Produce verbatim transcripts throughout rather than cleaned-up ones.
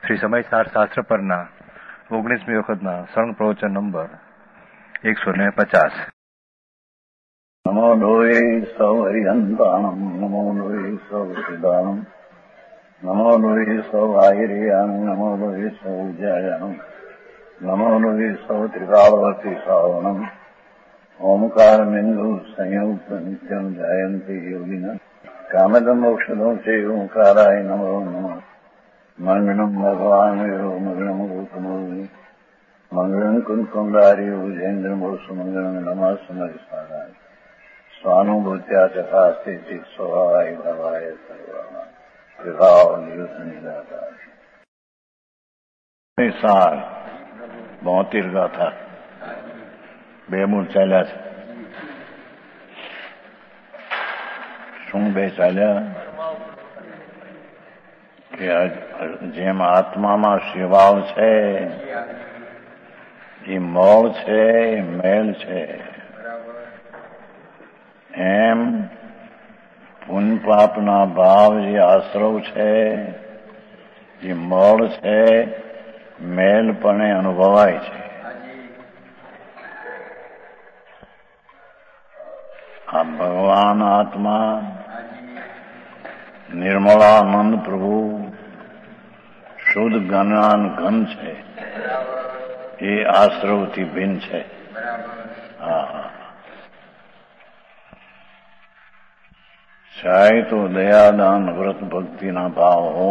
શ્રી સમયસાર શાસ્ત્ર પરના ઓગણીસમી વખતના સળંગ પ્રવચન નંબર એકસો ને પચાસ. નમો લોહે સૌ હરિહંતાણમ, નમો લોહે સૌ સિદ્ધાણમ, નમો લોહે સૌ આયર્યાણમ, નમો લોહે સૌ ઉજ્જાયાણમ, નમો લોહે સૌ ત્રિકાળવતી શ્રાવણમ, ઓમકાર બિંદુ સંયુક્ત નિત્યમ જાયંતી યોગિના કામદમ મોક્ષદો છે ઓંકારાય નમો નમઃ. મંગળમ ભગવાન વિરો મંગળમ ગૌતમો મંગળમ કુંકુંડારી ઉજેન્દ્રમોષ મંગળમ નમઃ સમરિસ્મરાય સ્વાનુભૂત્યા ચકાસ્તે સ્વભાવાય ભવાય સર્વા વિભાવ નિયુત નિરાકાર. સાર બોતેર ગાથા બે મૂળ ચાલ્યા છે. શું બે ચાલ્યા કે જેમ આત્મામાં શિવાવ છે, એ મોળ છે, એ મેલ છે, એમ પુન પાપના ભાવ જે આશ્રવ છે, એ મોળ છે, મેલપણે અનુભવાય છે. આ ભગવાન આત્મા નિર્મળાનંદ પ્રભુ શુદ્ધ જ્ઞાન ઘન છે, એ આશ્રવથી ભિન્ન છે. હા, ચાહે તો દયાદાન વ્રત ભક્તિના ભાવ હો,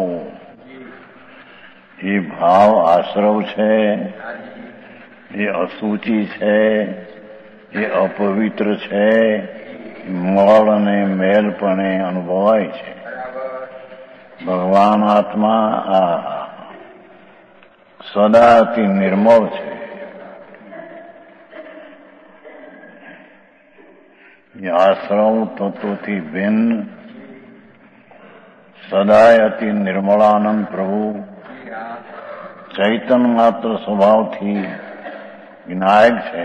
એ ભાવ આશ્રવ છે, એ અસુચિ છે, એ અપવિત્ર છે, મળ અને મેલપણે અનુભવાય છે. ભગવાન આત્મા આ સદાથી નિર્મળ છે. આશ્રવ તત્વથી ભિન્ન સદાય અતિ નિર્મળાનંદ પ્રભુ ચૈતન્ય માત્ર સ્વભાવથી વિનાયક છે.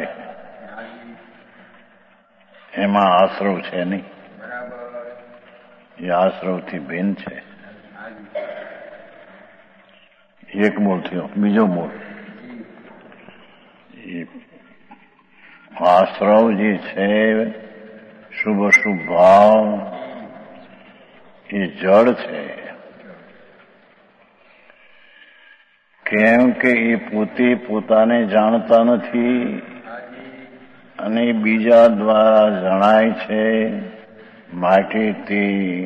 એમાં આશ્રવ છે નહીં, એ આશ્રવથી ભિન્ન છે. એક મૂળ થયો. બીજો મૂળ, આશ્રવ જે છે શુભ શુભ ભાવ, એ જળ છે. કેમ કે એ પોતે પોતાને જાણતા નથી અને બીજા દ્વારા જણાય છે. માટે તે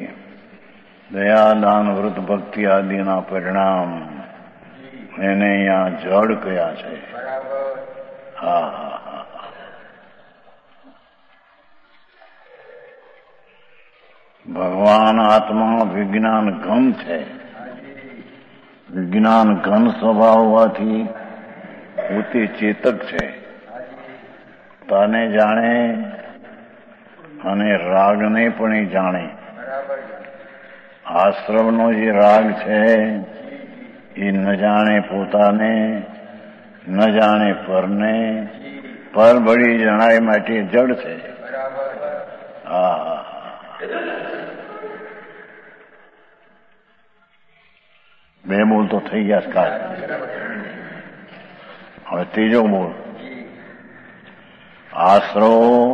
દયાદાન વ્રત ભક્તિ આદિના પરિણામ એને અહીંયા જળ કયા છે. હા હા હા. ભગવાન આત્મા વિજ્ઞાન ઘન છે. વિજ્ઞાન ઘન સ્વભાવ હોવાથી પોતે ચેતક છે. તને જાણે અને રાગને પણ એ જાણે. આશ્રવનો જે રાગ છે, એ ન જાણે પોતાને, ન જાણે પરને, પર બળી જણાય માટે જડ છે. હા, બે મૂળ તો થઈ ગયા કાલ. હવે ત્રીજો મૂળ, આશ્રવ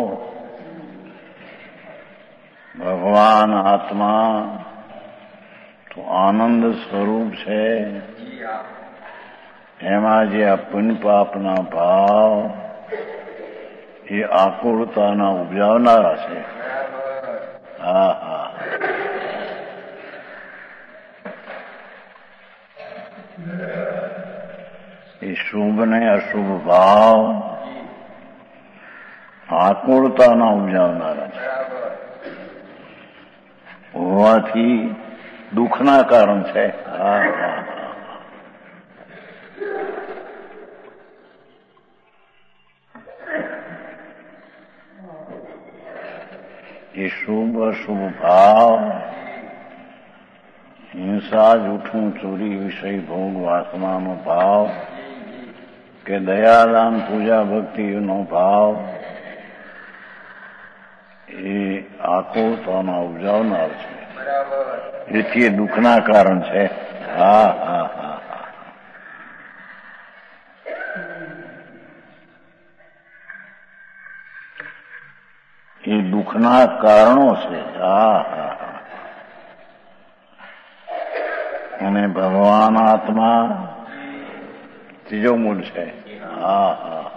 ભગવાન આત્મા તો આનંદ સ્વરૂપ છે. એમાં જે આ પુણ્ય પાપના ભાવ, એ આકુળતાના ઉપજાવનારા છે. હા હા. એ શુભ ને અશુભ ભાવ આકુળતાના ઉપજાવનારા છે. હોવાથી દુઃખના કારણ છે. હા હા. એ શુભ અશુભ ભાવ, હિંસા, જૂઠું, ચોરી, વિષય ભોગ, વાસનાનો ભાવ કે દયાદાન પૂજા ભક્તિનો ભાવ, એ આકુળતાના ઉપજાવનાર છે. એથી એ દુઃખના કારણ છે. હા હા હા. દુઃખના કારણો છે. હા હા અને ભગવાન આત્મા ત્રીજો મૂળ છે. હા હા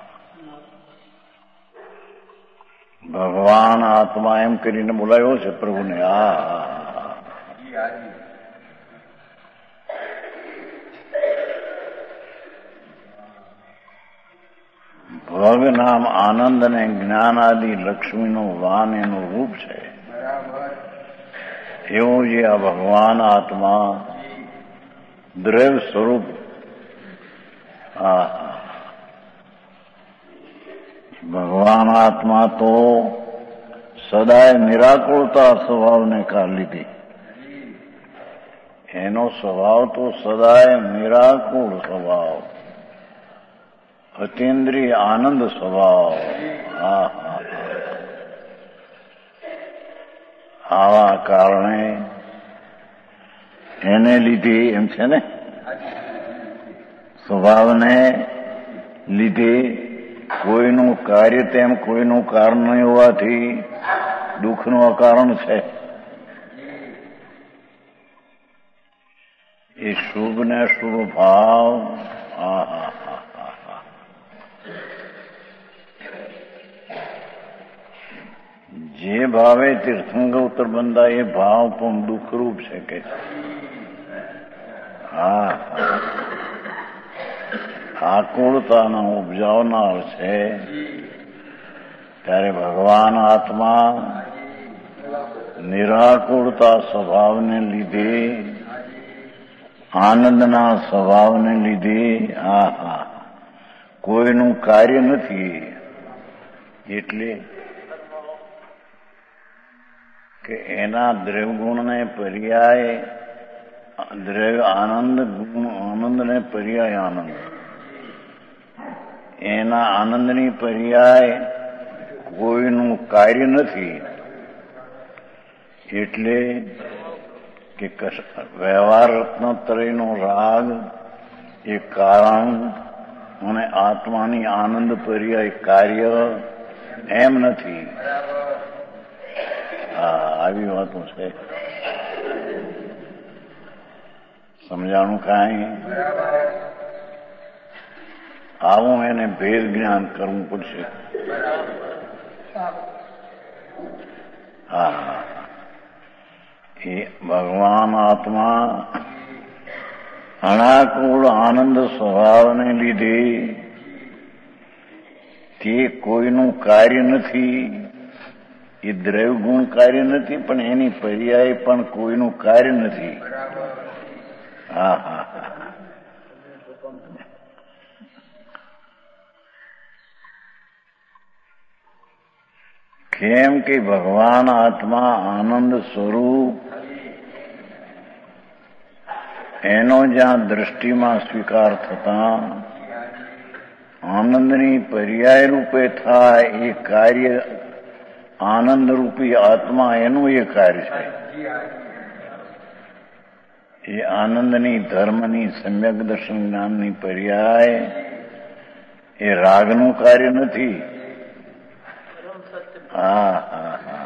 ભગવાન આત્મા એમ કરીને બોલાયો છે પ્રભુને. હા હા ભગ નામ આનંદ અને જ્ઞાન આદિ લક્ષ્મીનું વાન એનું રૂપ છે. એવું જે આ ભગવાન આત્મા દ્રવ્ય સ્વરૂપ હા ભગવાન આત્મા તો સદાય નિરાકુળતા સ્વભાવને કાઢ લીધી. એનો સ્વભાવ તો સદાય નિરાકુળ સ્વભાવ, અતિન્દ્રિય આનંદ સ્વભાવ. હા હા આવા કારણે એને લીધે એમ છે ને સ્વભાવને લીધે કોઈનું કાર્ય તેમ કોઈનું કારણ નહીં હોવાથી દુઃખનું અકારણ છે. એ શુભ ને શુભ ભાવ હા હા જે ભાવે તીર્થંકર ઉત્તર બંધા એ ભાવ પણ દુઃખરૂપ છે કે હા આકુળતાનો ઉપજાવનાર છે. ત્યારે ભગવાન આત્મા નિરાકુળતા સ્વભાવને લીધે આનંદના સ્વભાવને લીધે હા હા કોઈનું કાર્ય નથી. એટલે કે એના દ્રવ્યગુણને પર્યાય દ્રવ્ય આનંદ ગુણ આનંદને પર્યાય આનંદ, એના આનંદની પર્યાય કોઈનું કાર્ય નથી. એટલે કે વ્યવહાર રત્નત્રયનો રાગ એ કારણ અને આત્માની આનંદ પર્યાય કાર્ય એમ નથી. હા આવી વાતો છે. સમજાણું કાંઈ? આવું એને ભેદ જ્ઞાન કરવું પડશે. હા એ ભગવાન આત્મા અનાકુળ આનંદ સ્વભાવને લીધે તે કોઈનું કાર્ય નથી. એ દ્રવ્ય ગુણ કાર્ય નથી, પણ એની પર્યાય પણ કોઈનું કાર્ય નથી. હા હા કેમ કે ભગવાન આત્મા આનંદ સ્વરૂપ એનો જ્યાં દ્રષ્ટિમાં સ્વીકાર થતા આનંદની પર્યાય રૂપે થાય એ કાર્ય આનંદ રૂપી આત્મા એનું એ કાર્ય છે. એ આનંદની ધર્મની સમ્યક દર્શન જ્ઞાનની પર્યાય એ રાગનું કાર્ય નથી. હા હા હા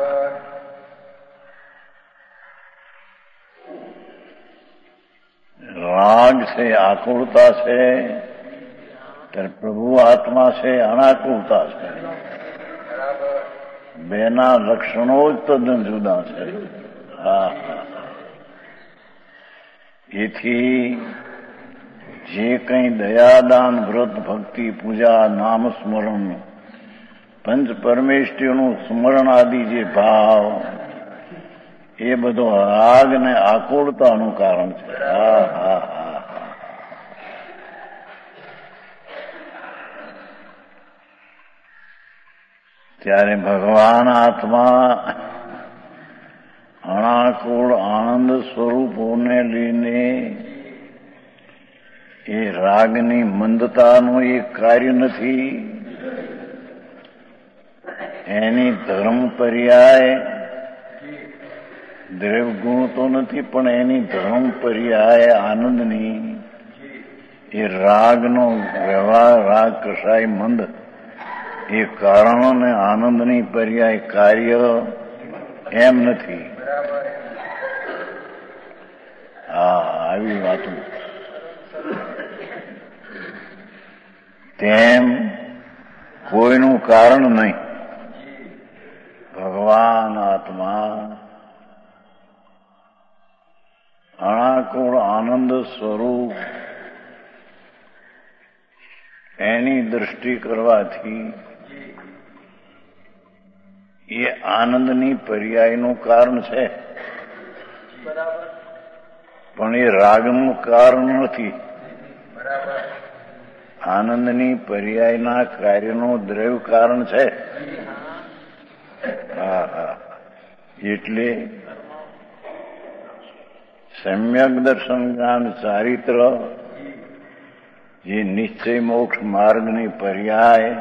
રાગ છે આકુળતા છે, ત્યારે પ્રભુ આત્મા છે અનાકુળતા છે. બેના લક્ષણો જ તદ્દન જુદા છે. હા એથી જે કંઈ દયાદાન વ્રત ભક્તિ પૂજા નામ સ્મરણ પંચ પરમેષ્ઠીઓનું સ્મરણ આદિ જે ભાવ એ બધો રાગ ને આકુળતાનું કારણ છે. હા હા હા ત્યારે ભગવાન આત્મા અનાકુળ આનંદ સ્વરૂપોને લઈને એ રાગની મંદતાનું એ કાર્ય નથી. એની ધર્મ પર્યાય દ્રવ્યગુણ તો નથી, પણ એની ધર્મ પર્યાય આનંદની એ રાગનો વ્યવહાર રાગ કસાય મંદ એ કારણો ને આનંદની પર્યાય કાર્ય એમ નથી. હા, આવી વાતો. તેમ કોઈનું કારણ નહીં. ભગવાન આત્મા અણાકુળ આનંદ સ્વરૂપ એની દૃષ્ટિ કરવાથી એ આનંદની પર્યાયનું કારણ છે, પણ એ રાગનું કારણ નથી. આનંદની પર્યાયના કાર્યનું દ્રવ્ય કારણ છે. હા હા એટલે સમ્યક દર્શન જ્ઞાન ચારિત્ર જે નિશ્ચય મોક્ષ માર્ગની પર્યાય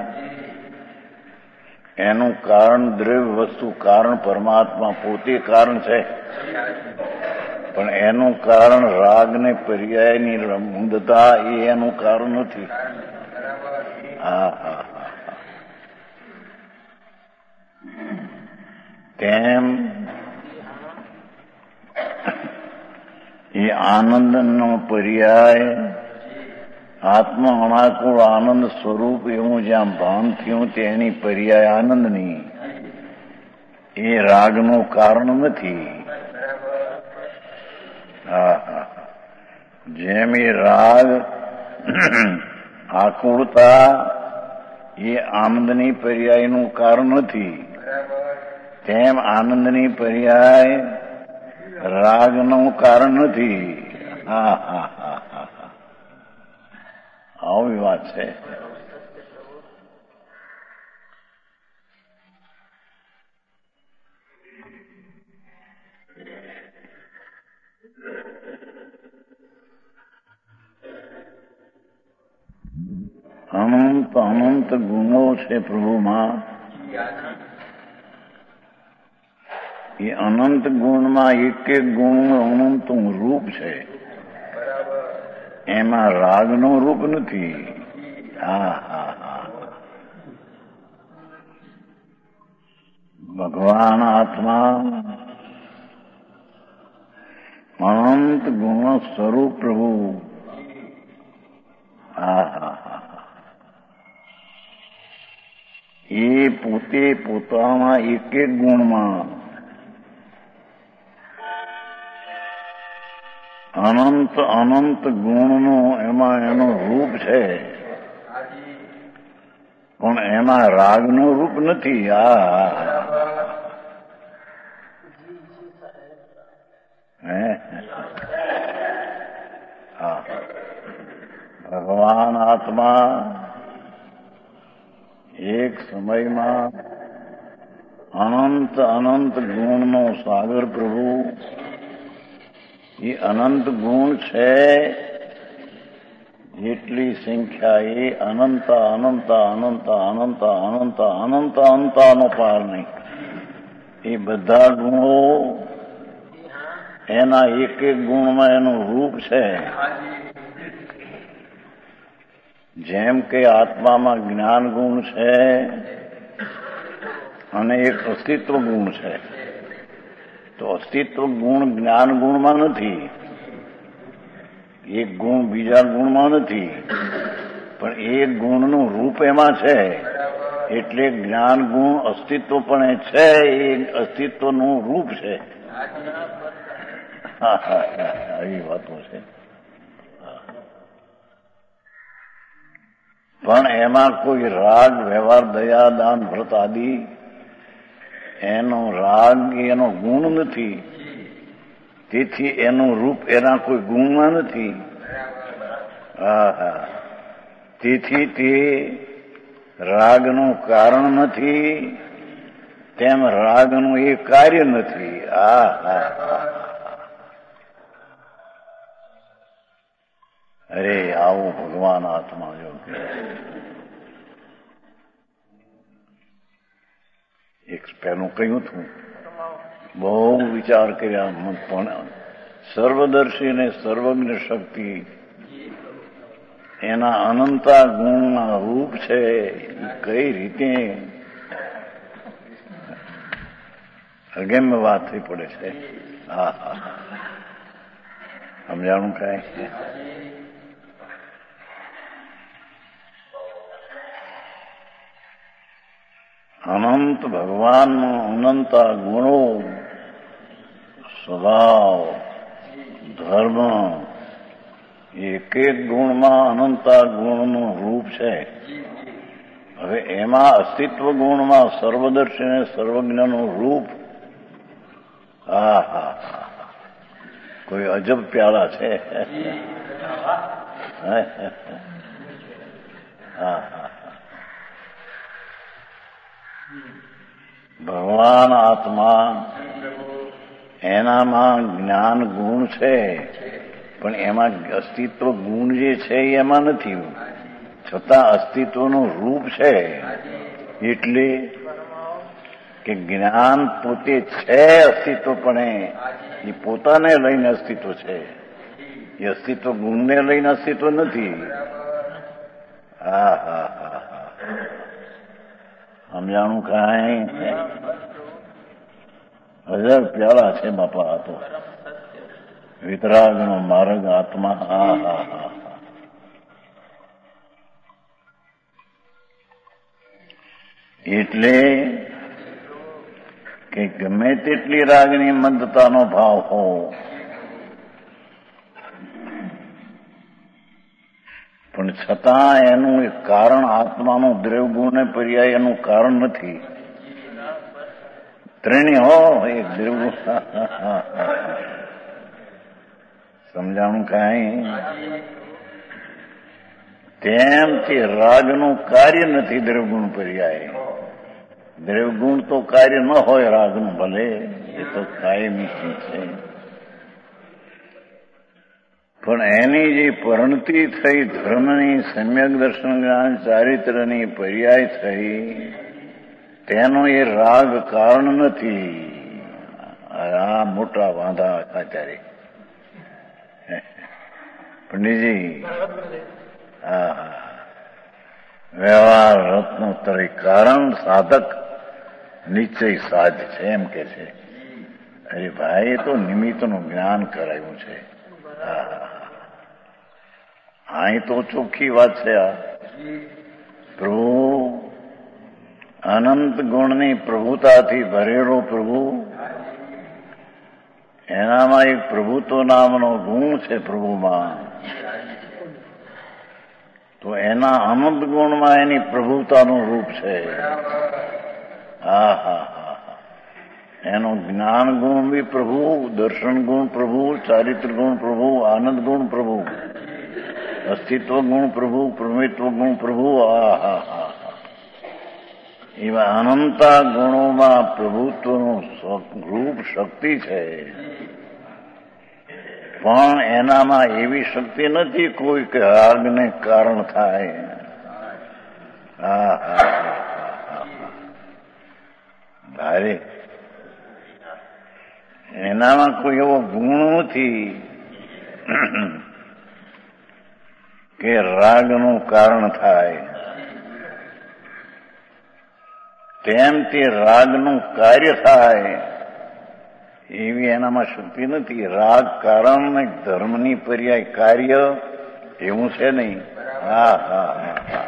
એનું કારણ દ્રવ્ય વસ્તુ કારણ પરમાત્મા પોતે કારણ છે, પણ એનું કારણ રાગને પર્યાયની મૂંદતા એ એનું કારણ નથી. હા હા તેમ એ આનંદનો પર્યાય આત્મા અણાકુળ આનંદ સ્વરૂપ એવું જ્યાં ભાન થયું તેની પર્યાય આનંદની, એ રાગનું કારણ નથી. હા હા જેમ એ રાગ આકુળતા એ આનંદની પર્યાયનું કારણ નથી, તેમ આનંદની પર્યાય રાગનું કારણ નથી. હા હા હા હા આવી વાત છે. અનંત અનંત ગુણો છે પ્રભુમાં. એ અનંત ગુણમાં એક એક ગુણનું અનંત રૂપ છે, એમાં રાગનું રૂપ નથી. હા હા હા ભગવાન આત્મા અનંત ગુણ સ્વરૂપ પ્રભુ. હા હા હા એ પોતે પોતાના એક એક ગુણમાં અનંત અનંત ગુણનો એમાં એનું રૂપ છે, પણ એમાં રાગનું રૂપ નથી. આ હે હા ભગવાન આત્મા એક સમયમાં અનંત અનંત ગુણનો સાગર પ્રભુ. એ અનંત ગુણ છે, જેટલી સંખ્યા એ અનંત અનંત અનંત અનંત અનંત અનંત અંતાનો પાર નહીં. એ બધા ગુણો એના એક એક ગુણમાં એનું રૂપ છે. જેમ કે આત્મામાં જ્ઞાન ગુણ છે અને એક અસ્તિત્વ ગુણ છે, તો અસ્તિત્વ ગુણ જ્ઞાન ગુણમાં નથી, એક ગુણ બીજા ગુણમાં નથી, પણ એક ગુણનું રૂપ એમાં છે. એટલે જ્ઞાન ગુણ અસ્તિત્વ પણ છે, એ અસ્તિત્વનું રૂપ છે. હા હા આવી વાતો છે. પણ એમાં કોઈ રાગ વ્યવહાર દયા દાન વ્રત આદિ એનો રાગ એનો ગુણ નથી, તેથી એનું રૂપ એના કોઈ ગુણમાં નથી. હા હા તેથી તે રાગનું કારણ નથી, તેમ રાગનું એ કાર્ય નથી. આ હા અરે આવું ભગવાન આત્મા જો એક પેલું કહ્યું હતું, બહુ વિચાર કર્યા, પણ સર્વદર્શી ને સર્વજ્ઞ શક્તિ એના અનંતા ગુણના રૂપ છે એ કઈ રીતે અગમ્ય વાત થઈ પડે છે. હા હા સમજાણું કાંઈ? અનંત ભગવાનનો અનંતા ગુણો, સ્વભાવ, ધર્મ, એક એક ગુણમાં અનંતા ગુણનું રૂપ છે. હવે એમાં અસ્તિત્વ ગુણમાં સર્વદર્શી અને સર્વજ્ઞનું રૂપ, હા હા હા કોઈ અજબ પ્યાલા છે. હા હા ભગવાન આત્મા એનામાં જ્ઞાન ગુણ છે, પણ એમાં અસ્તિત્વ ગુણ જે છે એમાં નથી, છતાં અસ્તિત્વનું રૂપ છે. એટલે કે જ્ઞાન પોતે છે અસ્તિત્વ, પણ એ પોતાને લઈને અસ્તિત્વ છે, એ અસ્તિત્વ ગુણને લઈને અસ્તિત્વ નથી. હા હા હા હા સમજાણું કાંઈ? હજાર પ્યાલા છે બાપા. આ તો વિતરાગનો માર્ગ આત્મા. હા હા હા એટલે કે ગમે તેટલી રાગની મંદતાનો ભાવ હો, પણ છતાં એનું એક કારણ આત્માનું દ્રવ્યગુણને પર્યાય એનું કારણ નથી. ત્રણેય હો એક દ્રવ્યગુણ. સમજાણું કાંઈ? તેમ તે રાગનું કાર્ય નથી દ્રવ્યગુણ પર્યાય. દ્રવ્યગુણ તો કાર્ય ન હોય રાગનું, ભલે એ તો કાયમી છે, પણ એની જે પરિણતિ થઈ ધર્મની, સમ્યક દર્શન જ્ઞાન ચારિત્રની પર્યાય થઈ, તેનો એ રાગ કારણ નથી. આ મોટા વાંધા આચાર્ય પંડિતજી. હા હા વ્યવહાર રત્નોત્તરી કારણ સાધક નિશ્ચય સાધ છે એમ કે છે. અરે ભાઈ, એ તો નિમિત્તનું જ્ઞાન કરાયું છે. અહીં તો ચોખ્ખી વાત છે. આ પ્રભુ અનંત ગુણની પ્રભુતાથી ભરેલો પ્રભુ, એનામાં એક પ્રભુત્વ નામનો ગુણ છે પ્રભુમાં. તો એના અનંત ગુણમાં એની પ્રભુતાનું રૂપ છે. હા હા હા એનો જ્ઞાન ગુણ બી પ્રભુ, દર્શન ગુણ પ્રભુ, ચારિત્ર ગુણ પ્રભુ, આનંદ ગુણ પ્રભુ, અસ્તિત્વ ગુણ પ્રભુ, પ્રમિત્વ ગુણ પ્રભુ. આ હા હા એવા અનંતા ગુણોમાં પ્રભુત્વનું રૂપ શક્તિ છે, પણ એનામાં એવી શક્તિ નથી કોઈ કે રાગને કારણ થાય. હા હા ભારે એનામાં કોઈ એવો ગુણ નથી કે રાગનું કારણ થાય. તેમ તે રાગનું કાર્ય થાય એવી એનામાં શક્તિ નથી. રાગ કારણ ને ધર્મની પર્યાય કાર્ય એવું છે નહીં. હા હા હા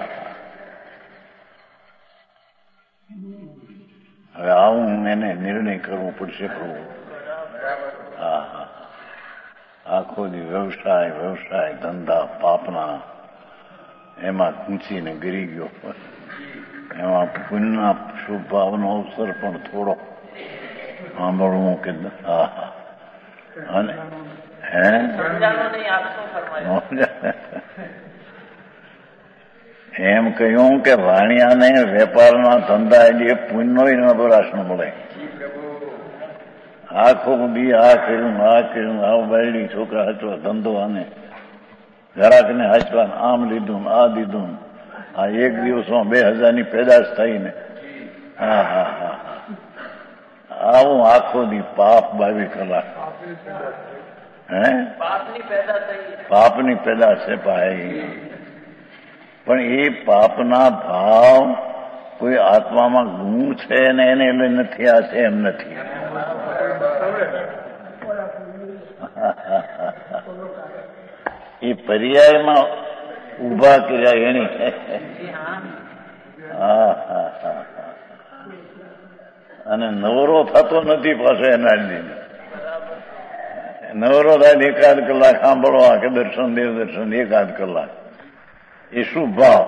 હવે આવું એને નિર્ણય કરવો પડશે પ્રભુ. હા હા આખો દી વ્યવસાય વ્યવસાય ધંધા પાપના એમાં ખૂંચીને ગરી ગયો. એમાં પુણ્યના શુભ ભાવનો અવસર પણ થોડો સાંભળવું કે હા હા અને હે એમ કહ્યું કે વાણિયાને વેપારના ધંધા એટલે પુણ્યનો નબરાશ ન મળે. આખો દી આ કર્યું આ કર્યું, આ બાયડી છોકરા હાચવા ધંધો, અને ગ્રાહકને હાચવા આમ લીધું આ દીધું. આ એક દિવસમાં બે હજારની પેદાશ થઈને હા હા હા આવું આખો દી પાપ બાવી કલાક હે પાપની પેદા છે ભાઈ. પણ એ પાપના ભાવ કોઈ આત્મામાં ગુણ છે ને એને એટલે નથી, આ છે એમ નથી. એ પર્યાયમાં ઉભા કર્યા એની. હા હા હા અને નવરો થતો નથી પાછો એના લીધે. નવરો થાય એકાદ કલાક સાંભળવા કે દર્શન દેવ દર્શન એકાદ કલાક. એ શું ભાવ?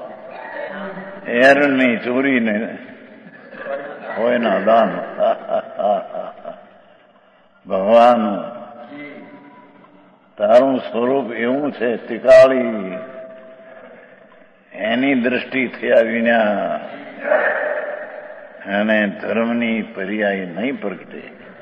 એરની ચોરીને હોય ના દાન. ભગવાન તારું સ્વરૂપ એવું છે તિકાળી, એની દ્રષ્ટિ થયા વિના અને ધર્મની પર્યાય નહીં પ્રગટે.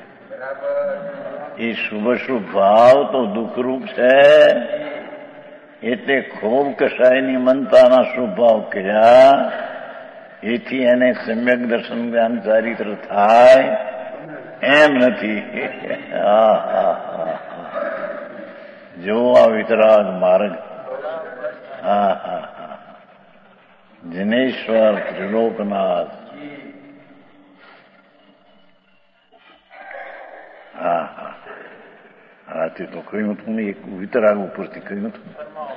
એ શુભ શુભ ભાવ તો દુઃખરૂપ છે, એટલે ખૂબ કસાયની મનતાના શુભ ભાવ કર્યા, એથી એને સમ્યક દર્શન જ્ઞાન ચારિત્ર થાય એમ નથી. હા હા હા જો આ વિતરાગ માર્ગ. હા હા હા જનેશ્વર ત્રિલોકનાથ. હા હા આથી તો કહ્યું હતું ને, એક વિતરાગ ઉપરથી કહ્યું હતું.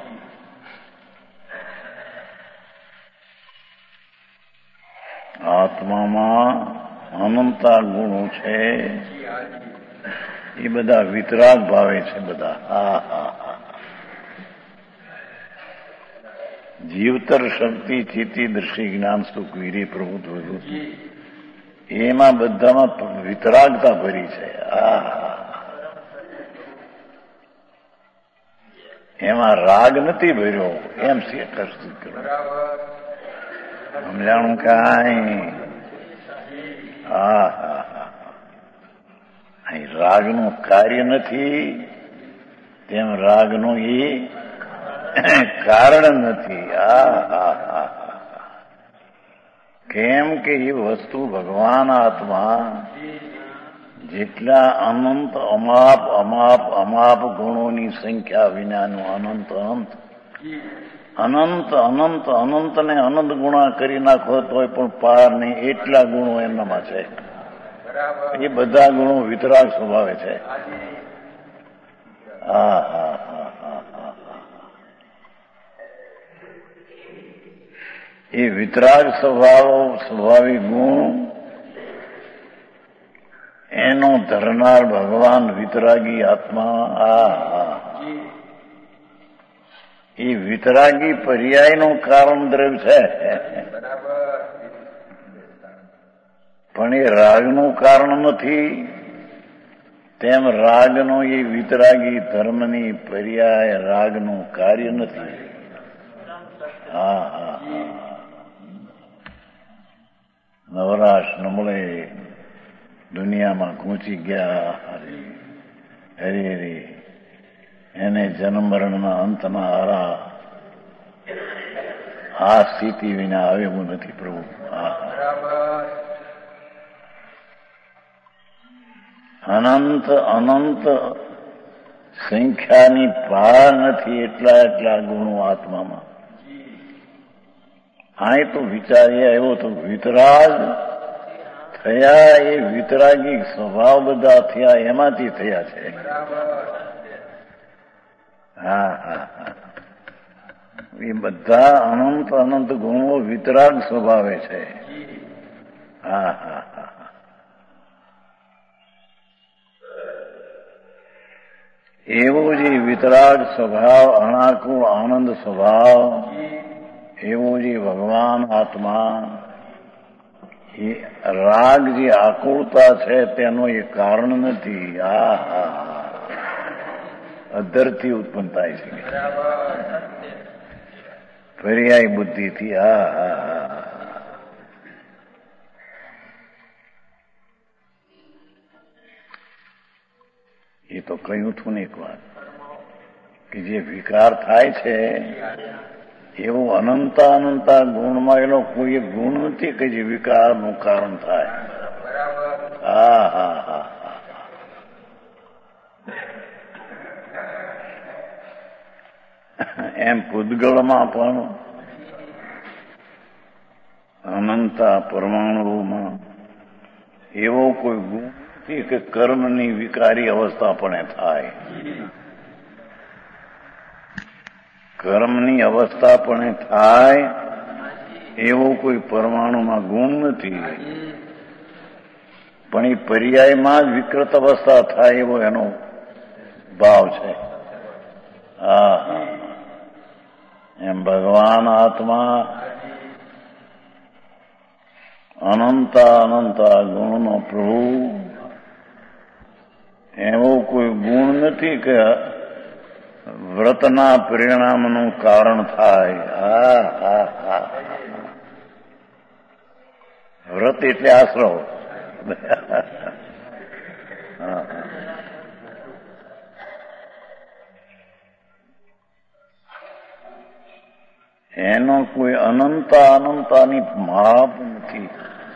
આત્મામાં અનંતા ગુણો છે, એ બધા વિતરાગ ભાવે છે બધા. હા હા હા જીવતર શક્તિ ચિત્તિ દર્શી જ્ઞાન સુખ વીરી પ્રભુત્વ એમાં બધામાં વિતરાગતા ભરી છે. આ એમાં રાગ નથી ભર્યો એમ સ્વીકાર કરો. સમજાણું કાંઈ? હા હા હા અહીં રાગનું કાર્ય નથી, તેમ રાગનું એ કારણ નથી. આ હા હા કેમ કે એ વસ્તુ ભગવાન આત્મા જેટલા અનંત અમાપ અમાપ અમાપ ગુણોની સંખ્યા વિનાનું અનંત અનંત અનંત અનંત અનંત ને અનંત ગુણા કરી નાખો તોય પણ પાર નહીં, એટલા ગુણો એમનામાં છે. એ બધા ગુણો વિતરાગ સ્વભાવે છે. હા હા હા હા હા એ વિતરાગ સ્વભાવ સ્વાભાવિક ગુણ એનો ધરનાર ભગવાન વિતરાગી આત્મા. આ એ વિતરાગી પર્યાયનું કારણ દ્રવ્ય છે, પણ એ રાગનું કારણ નથી. તેમ રાગનો એ વિતરાગી ધર્મની પર્યાય રાગનું કાર્ય નથી. હા હા નવરાશ ન મળે, દુનિયામાં પહોંચી ગયા. હરે હરે એને જન્મ મરણના અંતના હારા. આ સ્થિતિ વિના આવે એવું નથી પ્રભુ. અનંત અનંત સંખ્યાની પાર નથી એટલા એટલા ગુણો આત્મામાં. આ તો વિચારીએ એવો તો વિતરાગ થયા, એ વિતરાગી સ્વભાવ બધા થયા એમાંથી થયા છે. હા હા હા એ બધા અનંત અનંત ગુણો વિતરાગ સ્વભાવે છે. હા હા હા એવો જે વિતરાગ સ્વભાવ, અણાકુળ આનંદ સ્વભાવ, એવો જે ભગવાન આત્મા, એ રાગ જે આકુળતા છે તેનો એ કારણ નથી. આ હા અધરથી ઉત્પન્ન થાય છે, પર્યાય બુદ્ધિથી. હા હા હા એ તો કહ્યું હતું ને એક વાત કે જે વિકાર થાય છે એવું અનંતા અનંતા ગુણમાં એનો કોઈ ગુણ નથી કે જે વિકારનું કારણ થાય. હા હા હા એમ પૂતગળમાં પણ અનંતા પરમાણુઓમાં એવો કોઈ ગુણ નથી કે કર્મની વિકારી અવસ્થા પણ થાય. કર્મની અવસ્થા પણ થાય એવો કોઈ પરમાણુમાં ગુણ નથી, પણ એ પર્યાયમાં જ વિકૃત અવસ્થા થાય એવો એનો ભાવ છે. હા હા એમ ભગવાન આત્મા અનંતા અનંતા ગુણનો પ્રભુ, એવો કોઈ ગુણ નથી કે વ્રતના પરિણામનું કારણ થાય. હા હા હા વ્રત એટલે આશ્રવ. એનો કોઈ અનંતા અનંતાની માપ નથી.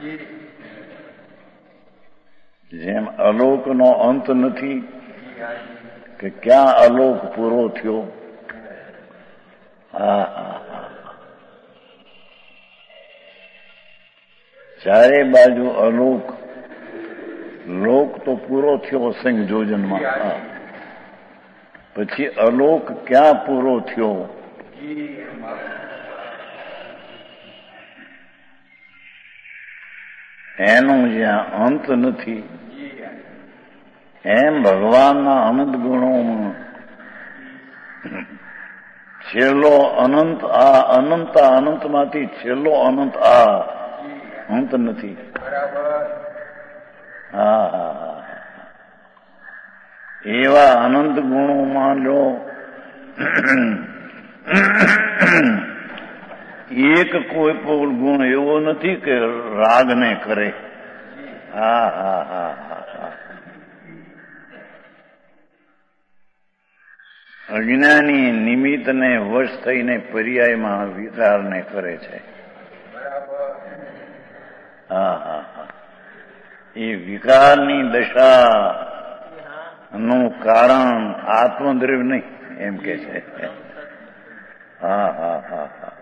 જેમ અલોકનો અંત નથી કે ક્યાં અલોક પૂરો થયો. હા હા ચારે બાજુ અલોક, લોક તો પૂરો થયો અસંખ્ય જોજનમાં, પછી અલોક ક્યાં પૂરો થયો. એનો જ્યાં અંત નથી, એમ ભગવાનના અનંત ગુણોમાં છેલ્લો અનંત આ અનંતા અનંતમાંથી છેલ્લો અનંત આ અંત નથી. હા હા એવા અનંત ગુણોમાં લો એક કોઈ પણ ગુણ એવો નથી કે રાગને કરે. હા હા હા હા અજ્ઞાની નિમિત્તને વશ થઈને પર્યાયમાં વિકારને કરે છે. હા હા હા એ વિકારની દશા નું કારણ આત્મદ્રવ્ય નહીં એમ કે છે. હા હા હા હા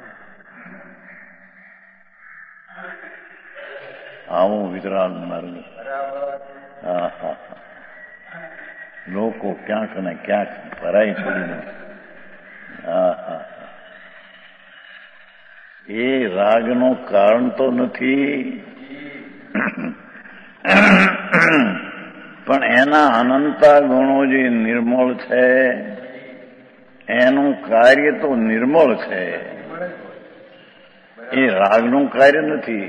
આવું વિતરાગ માર્ગ. હા હા લોકો ક્યાંક ને ક્યાંક ભરાઈ પડીને. હા હા એ રાગનું કારણ તો નથી, પણ એના અનંતા ગુણો જે નિર્મળ છે એનું કાર્ય તો નિર્મળ છે, એ રાગનું કાર્ય નથી.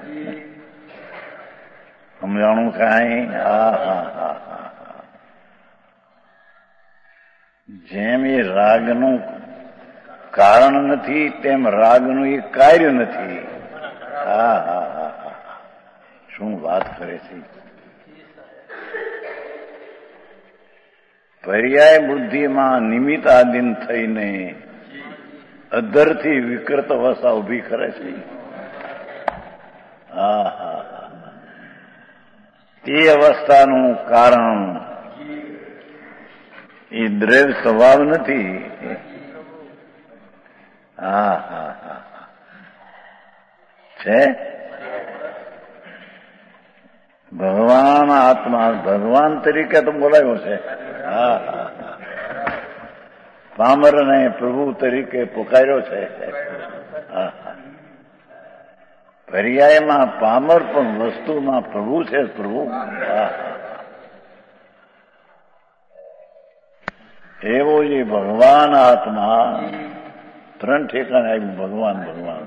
સમજાણું કાંઈ? હા હા હા હા જેમ એ રાગનું કારણ નથી તેમ રાગનું એ કાર્ય નથી. હા હા હા હા શું વાત કરે છે. પર્યાય બુદ્ધિમાં નિમિત્ત આધીન થઈને અધરથી વિકૃત અવસ્થા ઉભી કરે છે. હા હા તે અવસ્થાનું કારણ એ દ્રવ્ય સ્વભાવ નથી. હા હા હા છે ભગવાન આત્મા ભગવાન તરીકે તો બોલાયો છે. હા હા પામરને પ્રભુ તરીકે પુકાર્યો છે. હા પર્યાયમાં પામર પણ વસ્તુમાં પ્રભુ છે. પ્રભુ એવો જે ભગવાન આત્મા ત્રણ ઠેકાણે આવ્યું. ભગવાન ભગવાન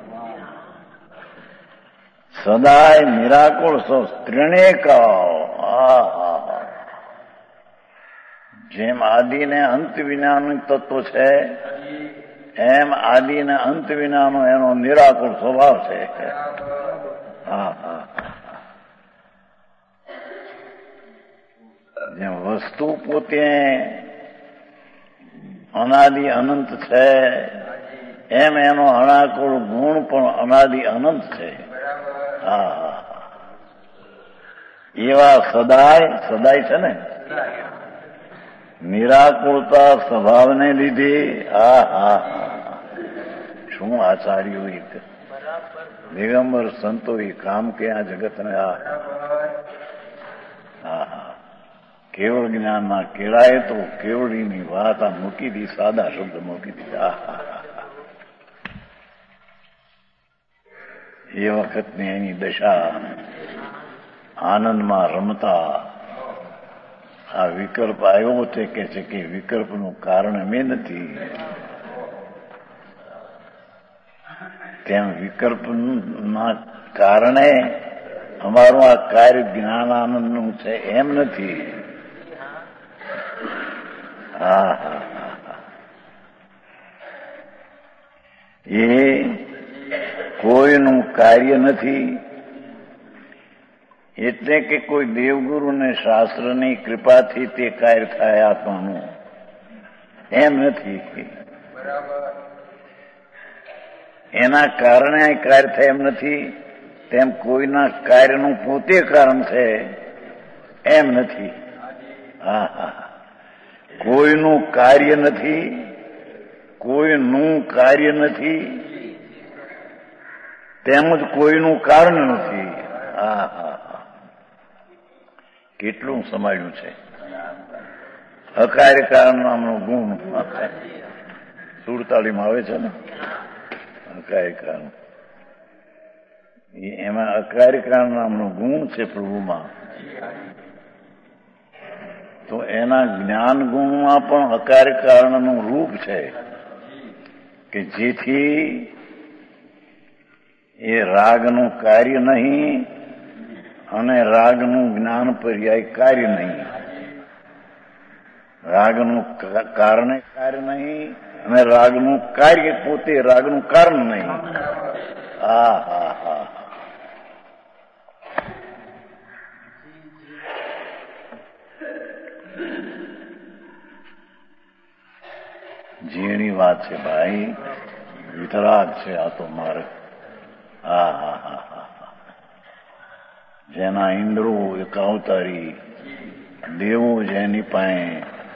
સદાય નિરાકુળ સો ત્રણેકાઓ. જેમ આદિને અંત વિનાનું તત્વ છે એમ આદિને અંત વિનાનો એનો નિરાકુળ સ્વભાવ છે. હા હા જેમ વસ્તુ પોતે અનાદિ અનંત છે એમ એનો અનાકુળ ગુણ પણ અનાદિ અનંત છે. હા હા એવા સદાય સદાય છે ને નિરાકુળતા સ્વભાવને લીધે. હા હા શું આચાર્યો એક દિગંબર સંતો એ કામ કે આ જગતને આ હા કેવળ જ્ઞાનના કેળાએ તો કેવળીની વાત આ મૂકી દી, સાદા શબ્દ મૂકી દીધા. એ વખતની એની દશા આનંદમાં રમતા આ વિકલ્પ આવ્યો તે કે છે કે વિકલ્પનું કારણ અમે નથી, તેમ વિકલ્પના કારણે અમારું આ કાર્ય જ્ઞાન આનંદનું છે એમ નથી. હા હા હા એ કોઈનું કાર્ય નથી, એટલે કે કોઈ દેવગુરુ ને શાસ્ત્રની કૃપાથી તે કાર્ય થાય આત્માનું એમ નથી. એના કારણે આ કાર્ય થાય એમ નથી, તેમ કોઈના કાર્યનું પોતે કારણ છે એમ નથી. હા હા કોઈનું કાર્ય નથી, કોઈનું કાર્ય નથી, તેમજ કોઈનું કારણ નથી. હા હા હા કેટલું સમાયું છે. અકાર્ય કારણ નામનો ગુણ સુડતાલીમાં આવે છે ને, અકાર્ય કારણ એમાં અકાર્ય કારણ નામનો ગુણ છે પ્રભુમાં. તો એના જ્ઞાન ગુણમાં પણ અકાર્ય કારણનું રૂપ છે કે જેથી એ રાગનું કાર્ય નહીં અને રાગનું જ્ઞાન પર્યાય કાર્ય નહીં. રાગનું કારણે કાર્ય નહીં અને રાગનું કાર્ય પોતે રાગનું કારણ નહીં. હા હા હા ઝીણી વાત છે ભાઈ, વિતરાગ છે આ તો મારે. હા હા હા હા જેના ઇન્દ્રો એક અવતારી દેવો જેની પાસે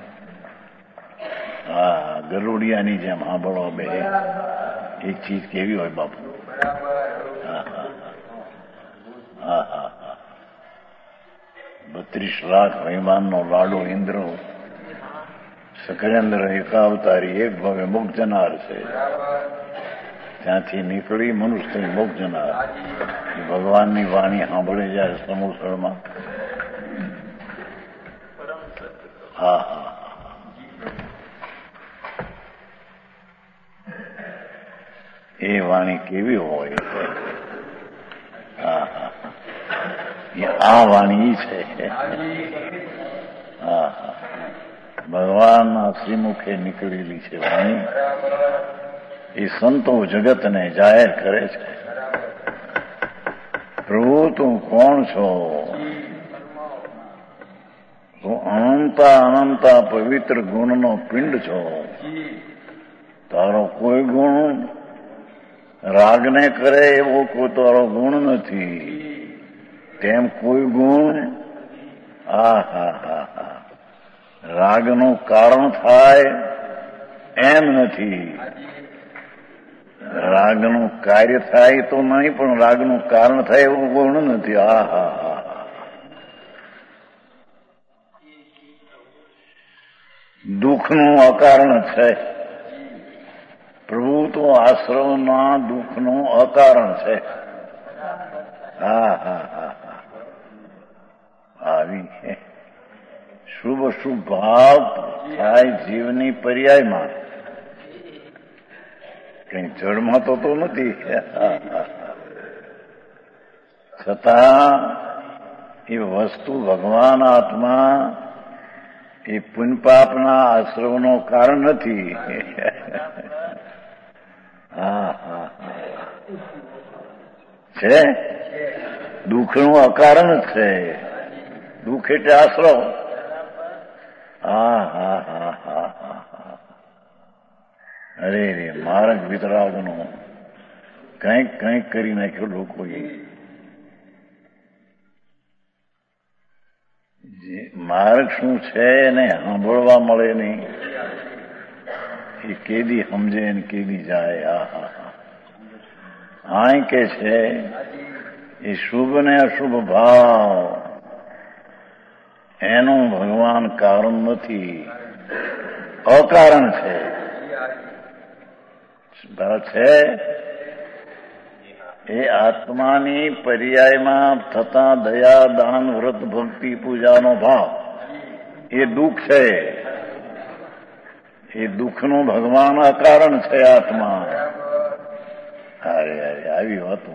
હા ગરુડિયાની જેમ સાંભળો બે એક ચીજ કેવી હોય બાપુ. હા હા હા હા હા બત્રીસ લાખ મહેમાનનો લાડો ઇન્દ્રો સકરેન્દ્ર એકાવતારી એક ભવે મુક્ત જનાર છે. ત્યાંથી નીકળી મનુષ્ય મુક્ત જનાર ભગવાનની વાણી સાંભળે જાય સમુસળમાં. હા હા એ વાણી કેવી હોય. હા હા આ વાણી છે. હા હા ભગવાનના શ્રીમુખે નીકળેલી છે વાણી. એ સંતો જગતને જાહેર કરે છે. પ્રભુ તું કોણ છો? તું અનંતા અનંતા પવિત્ર ગુણનો પિંડ છો. તારો કોઈ ગુણ રાગને કરે એવો કોઈ તારો ગુણ નથી. તેમ કોઈ ગુણ હા હા હા હા રાગનું કારણ થાય એમ નથી. રાગનું કાર્ય થાય તો નહીં, પણ રાગનું કારણ થાય એવું ગુણ નથી. હા હા હા દુઃખનું અકારણ છે. પ્રભુ તો આશ્રમના દુઃખનું અકારણ છે. હા હા હા હા આવી શુભ શુભ ભાવ થાય જીવની પર્યાયમાં, કઈ જળમાં તો તો નથી. છતાં એ વસ્તુ ભગવાન આત્મા એ પુણ્યપાપના આશ્રમનો કારણ નથી. હા હા છે દુઃખનું અકારણ છે. દુઃખ એટલે આશ્રમ. હા હા હા હા હા અરે રે માર્ગ વિતરાગનો કંઈક કંઈક કરી નાખ્યો લોકોએ. માર્ગ શું છે એને સાંભળવા મળે નહીં. એ કેદી સમજે ને કેદી જાય. આ હા હા કે છે એ શુભ ને અશુભ ભાવ એનું ભગવાન કારણ નથી, અકારણ છે. છે એ આત્માની પર્યાયમાં થતા દયા, દાન, વ્રત, ભક્તિ, પૂજાનો ભાવ એ દુઃખ છે. એ દુઃખનું ભગવાન અકારણ છે આત્મા. અરે અરે આવી વાતો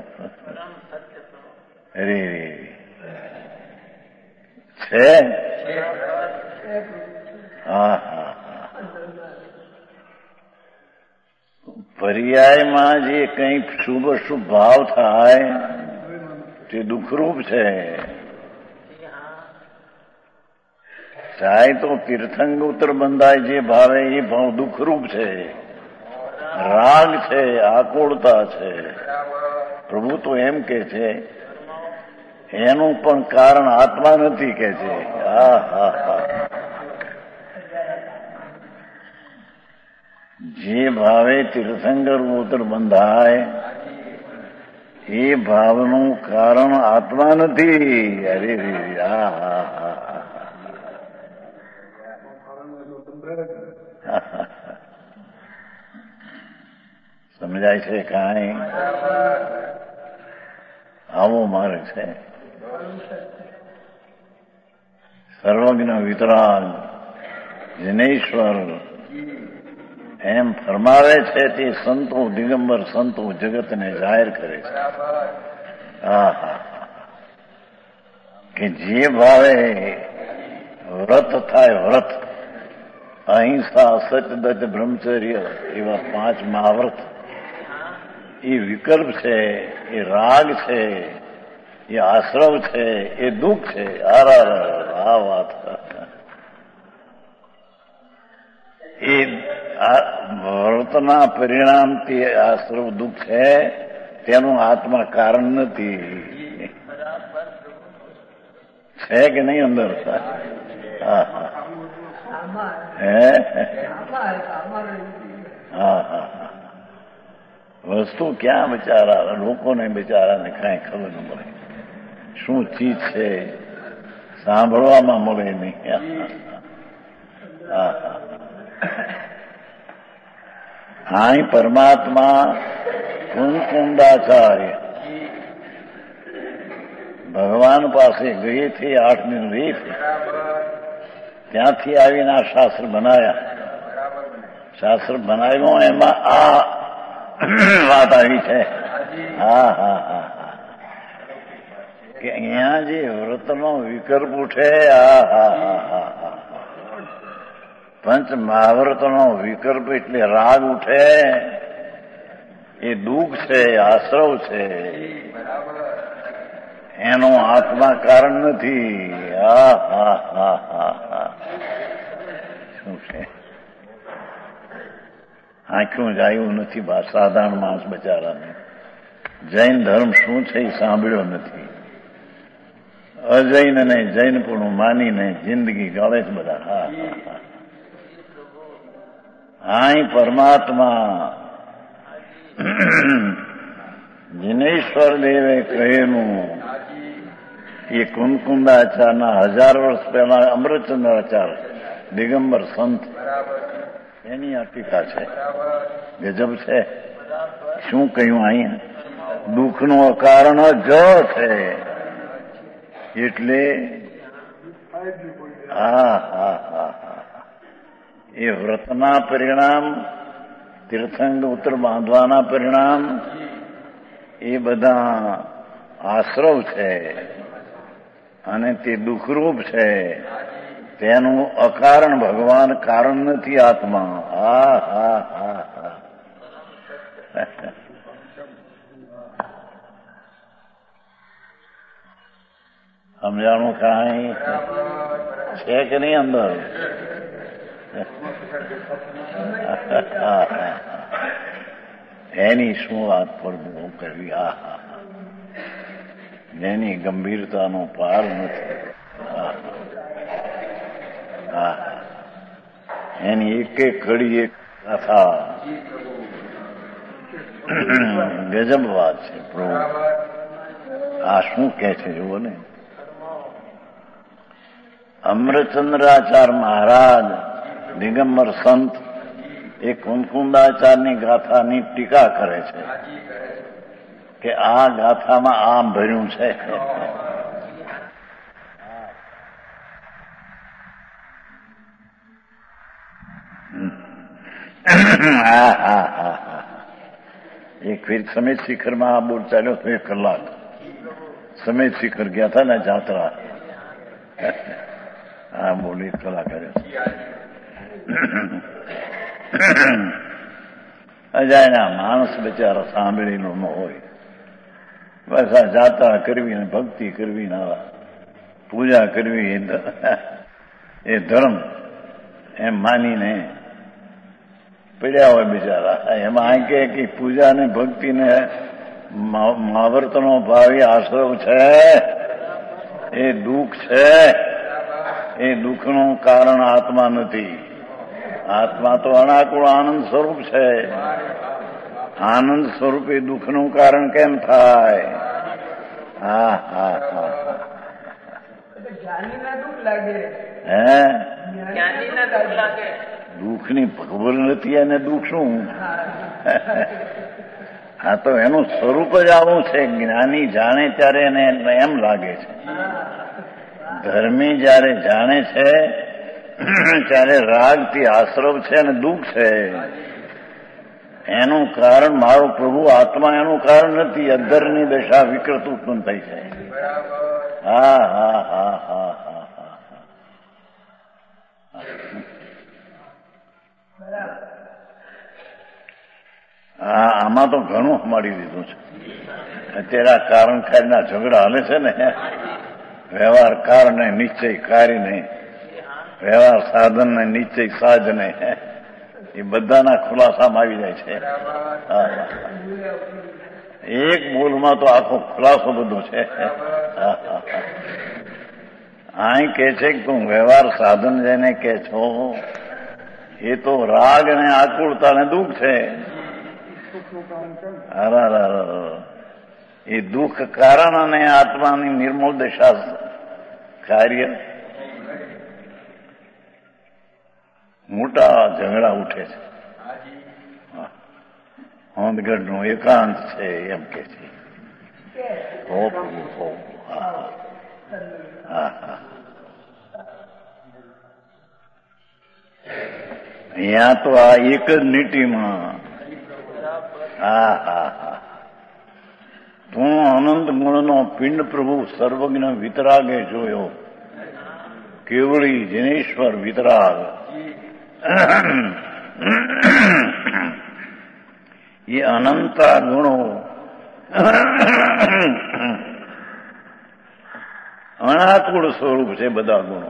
અરે છે. હા હા પર્યાયમાં જે કંઈક શુભ શુભ ભાવ થાય તે દુઃખરૂપ છે. ચાહે તો તીર્થંગ ઉત્તર બંધાય જે ભાવે એ ભાવ દુઃખરૂપ છે, રાગ છે, આકુળતા છે. પ્રભુ તો એમ કે છે એનું પણ કારણ આત્મા નથી કે છે. હા હા હા જે ભાવે તીર્થંકર ઉત્તર બંધાય એ ભાવનું કારણ આત્મા નથી. અરે રે હા હા હા સમજાય છે કાંઈ? આવો માર્ગ છે. સર્વજ્ઞ વિતરાગ જનેશ્વર એમ ફરમાવે છે તે સંતો, દિગંબર સંતો જગતને જાહેર કરે છે. હા હા કે જે ભાવે વ્રત થાય, વ્રત અહિંસા, સચદચ, બ્રહ્મચર્ય એવા પાંચ મહાવ્રત એ વિકલ્પ છે, એ રાગ છે, એ આશ્રવ છે, એ દુઃખ છે. આર આ વાત એ વ્રતના પરિણામથી આશ્રવ દુઃખ છે તેનું આત્મા કારણ નથી. છે કે નહીં અંદર? હા હા હે હા હા વસ્તુ ક્યાં બિચારા લોકોને બિચારાને કાંઈ ખબર ન મળે. શું ચીજ છે સાંભળવામાં મળે નહીં. હા હા હા પરમાત્મા કુંકુંદાચાર્ય ભગવાન પાસે ગઈ થી આઠ દિન રહી હતી. ત્યાંથી આવીને આ શાસ્ત્ર બનાવ્યા. શાસ્ત્ર બનાવ્યું એમાં આ વાત આવી છે. હા હા હા હા કે અહીંયા જે વ્રતનો વિકલ્પ ઉઠે, આ હા હા હા હા પંચ મહાવ્રતનો વિકલ્પ એટલે રાગ ઉઠે એ દુઃખ છે, આશ્રવ છે. એનો આત્મા કારણ નથી. હા હા હા હા હા શું છે? આંખ્યું જાયું નથી સાધારણ માણસ બચારાને. જૈન ધર્મ શું છે એ સાંભળ્યો નથી. અજૈન ને જૈન પણ માનીને જિંદગી ગાળે જ બધા. હા હા હા હા પરમાત્મા જિનેશ્વર દેવે કહેલું એ કુંકુંદાચારના હજાર વર્ષ પહેલા અમૃતચંદ્રાચાર દિગંબર સંત એની આ ટીકા છે. ગજબ છે. શું કહ્યું અહીંયા? દુઃખનું અકારણ જ છે. એટલે હા હા હા હા એ વ્રતના પરિણામ, તીર્થંગ ઉત્તર બાંધવાના પરિણામ એ બધા આશ્રવ છે અને તે દુઃખરૂપ છે. તેનું અકારણ ભગવાન કારણ નથી આત્મા. હા હા હા હા સમજાણું કાંઈ છે કે નહીં અંદર? એની શું વાત પડવું કરવી. આ હા જેની ગંભીરતાનો પાર નથી. હા એની એક એક ઘડી એક કથા ગજબ વાત છે પ્રભુ. આ શું કે છે જુઓ ને. અમૃતચંદ્રાચાર્ય મહારાજ દિગંબર સંત એ કુંકુંદાચાર્યની ગાથાની ટીકા કરે છે કે આ ગાથામાં આમ ભર્યું છે. હા હા હા હા એક ફેર સમેત શિખરમાં આ બોર્ડ ચાલ્યો હતો એક કલાક. સમેત શિખર ગયા હતા ને જાત્રા. હા બોલ એક કલાક કર્યો. અજાયના માણસ બિચારા સાંભળેલો ન હોય. બસ આ જાત્રા કરવી ને ભક્તિ કરવી ને પૂજા કરવી એ ધર્મ એમ માનીને પડ્યા હોય બિચારા. એમાં આ કે પૂજા ને ભક્તિ ને મહાવર્તનો ભાવી આશ્રવ છે એ દુઃખ છે. એ દુઃખનું કારણ આત્મા નથી. આત્મા તો અનાકુળ આનંદ સ્વરૂપ છે. આનંદ સ્વરૂપ એ દુઃખનું કારણ કેમ થાય? હા હા હા હે દુઃખની ભગવર નથી અને દુઃખ શું? હા તો એનું સ્વરૂપ જ આવું છે. જ્ઞાની જાણે ત્યારે એને એમ લાગે છે. ધર્મી જયારે જાણે છે ત્યારે રાગથી આશ્રવ છે અને દુઃખ છે. એનું કારણ મારો પ્રભુ આત્મા એનું કારણ નથી. અધરની દશા વિકૃત ઉત્પન્ન થઈ છે. હા હા હા હા હા હા હા આમાં તો ઘણું મળી દીધું છે. અત્યારે આ કારણ કાર્યના ઝઘડા હાલે છે ને. વ્યવહાર કારણ ને નિશ્ચય કાર્ય નહીં. વ્યવહાર સાધન ને નિશ્ચય સાધને એ બધાના ખુલાસામાં આવી જાય છે. એક બોલમાં તો આખો ખુલાસો બધો છે. અહીં કે છે કે તું વ્યવહાર સાધન જેને કે છો એ તો રાગ અને આકુળતા ને દુઃખ છે. એ દુઃખ કારણ અને આત્માની નિર્મૂળ દશા કાર્ય મોટા ઝઘડા ઉઠે છે. હોંદગઢ નું એકાંત છે એમ કે છે. અહીંયા તો આ એક જ નીતિમાં હા હા હા તું અનંત ગુણનો પિંડ પ્રભુ સર્વજ્ઞ વિતરાગે જોયો. કેવળી જનેશ્વર વિતરાગ એ અનંતા ગુણો અનાકુળ સ્વરૂપ છે બધા ગુણો.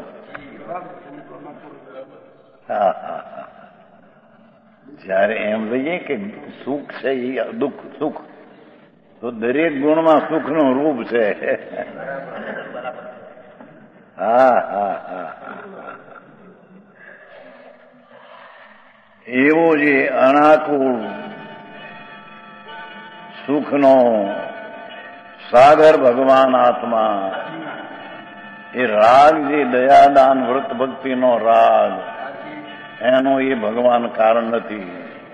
હા હા હા જયારે એમ લઈએ કે સુખ છે એ દુઃખ સુખ તો દરેક ગુણમાં સુખનું રૂપ છે. હા હા હા એવો જે અનાકુળ સુખનો સાગર ભગવાન આત્મા એ રાગ જે દયાદાન વ્રત ભક્તિનો રાગ એનો એ ભગવાન કારણ નથી.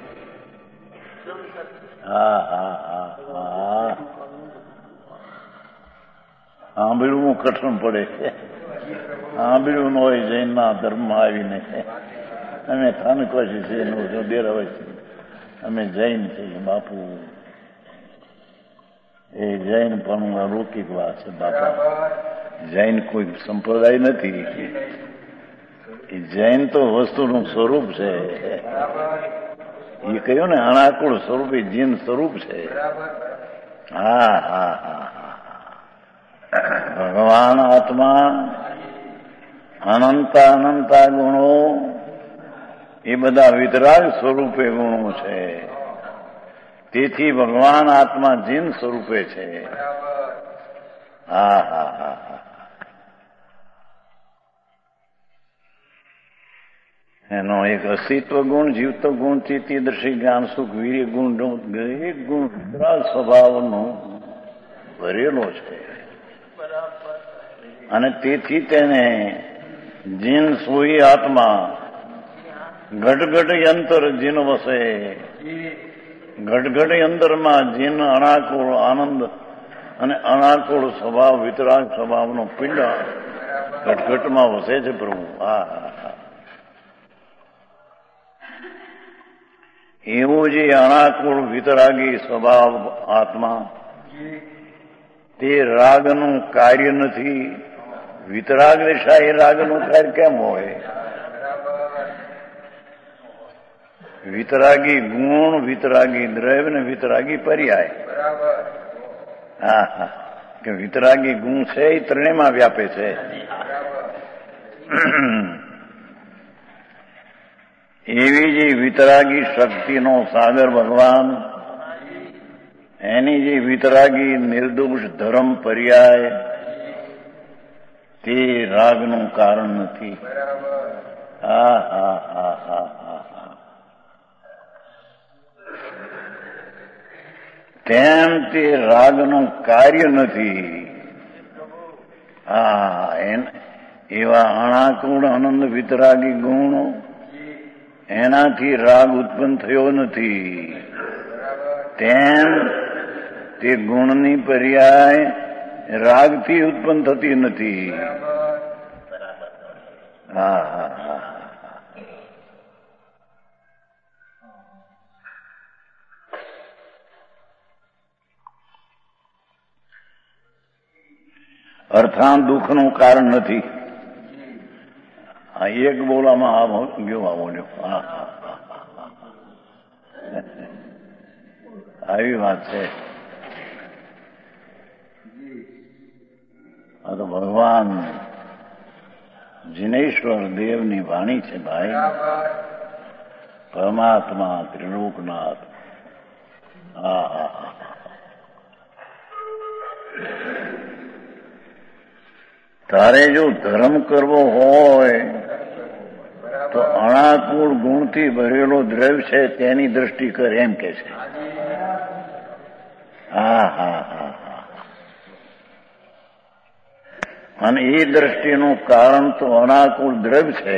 હા હા હા હા સાંભળવું કઠણ પડે છે. સાંભળ્યું ન હોય જૈનના ધર્મમાં આવીને અમે થાનકોશી છીએ દેરાવાય છીએ અમે જૈન છીએ બાપુ. એ જૈન પણ અલૌકિક વાત છે બાપા. જૈન કોઈ સંપ્રદાય નથી. એ જૈન તો વસ્તુનું સ્વરૂપ છે. એ કહ્યું ને અનાકુળ સ્વરૂપ એ જીન સ્વરૂપ છે. હા હા હા હા ભગવાન આત્મા અનંત અનંતા ગુણો એ બધા વિતરાગ સ્વરૂપે ગુણો છે. તેથી ભગવાન આત્મા જીન સ્વરૂપે છે. હા હા હા હા એનો એક અસ્તિત્વ ગુણ, જીવતો ગુણ, ચિત્તદર્શી, જ્ઞાન, સુખ, વીર્ય ગુણ, એક ગુણ સ્વભાવનો ભરેલો છે. અને તેથી તેને જીન સોઈ આત્મા ઘટઘટ યંત્ર જીન વસે, ઘટઘટ યંત્રમાં જીન અનાકુળ આનંદ અને અનાકુળ સ્વભાવ, વિતરાગ સ્વભાવનો પિંડ ઘટઘટમાં વસે છે પ્રભુ. હા એવો જે અનાકુળ વિતરાગી સ્વભાવ આત્મા, તે રાગનું કાર્ય નથી. વિતરાગ દિશા એ રાગનું કાર્ય કેમ હોય? વિતરાગી ગુણ, વિતરાગી દ્રવ્ય ને વિતરાગી પર્યાય. હા હા કે વિતરાગી ગુણ છે એ ત્રણેયમાં વ્યાપે છે. એવી જે વિતરાગી શક્તિનો સાગર ભગવાન, એની જે વિતરાગી નિર્દોષ ધર્મ પર્યાય, તે રાગનું કારણ નથી. હા હા હા હા હા તેમ તે રાગનું કાર્ય નથી. હા એવા અણાકુળ આનંદ વિતરાગી ગુણો, એનાથી રાગ ઉત્પન્ન થયો નથી. તેમ તે ગુણની પર્યાય રાગથી ઉત્પન્ન થતી નથી. હા હા હા અર્થાત દુઃખનું કારણ નથી. આ એક બોલામાં આ ગયો આવો લ્યો. હા આવી વાત છે. આ તો ભગવાન જિનેશ્વર દેવની વાણી છે ભાઈ. પરમાત્મા ત્રિલોકનાથ. હા હા હા તારે જો ધર્મ કરવો હોય તો અણાકુળ ગુણથી ભરેલો દ્રવ્ય છે તેની દ્રષ્ટિ કર, એમ કે છે. હા હા હા હા અને એ દ્રષ્ટિનું કારણ તો અણાકુળ દ્રવ્ય છે.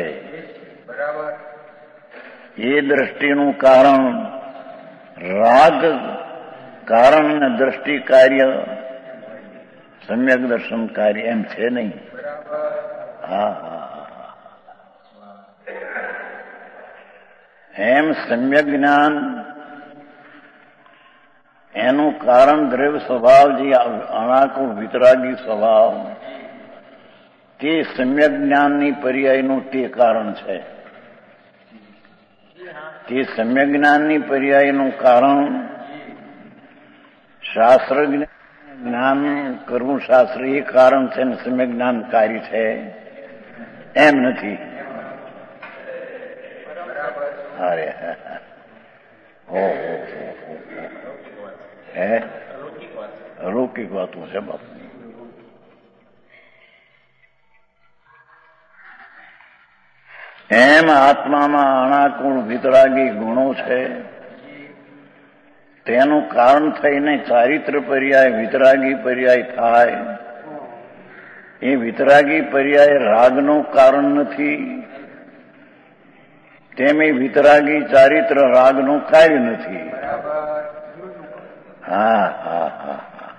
એ દ્રષ્ટિનું કારણ રાગ કારણ ને દ્રષ્ટિ કાર્ય સમ્યક દર્શન કાર્ય એમ છે નહીં. હા હા એમ સમ્યક જ્ઞાન એનું કારણ દ્રવ્ય સ્વભાવ, જે અણાકુળ વિતરાગી સ્વભાવ, તે સમ્યક જ્ઞાનની પર્યાયનું તે કારણ છે. તે સમ્યક જ્ઞાનની પર્યાયનું કારણ શાસ્ત્ર જ્ઞાન કરવું, શાસ્ત્ર એ કારણ છે ને સમ્યક જ્ઞાન કાર્ય છે એમ નથી. અરે હો હે અલૌકિક વાતો છે બાપુ. એમ આત્મામાં અણાકુળ વિતરાગી ગુણો છે. તેનું કારણ થઈને ચારિત્ર પર્યાય વિતરાગી પર્યાય થાય. એ વિતરાગી પર્યાય રાગનું કારણ નથી. તેમ એ વિતરાગી ચારિત્ર રાગનું કાર્ય નથી. હા હા હા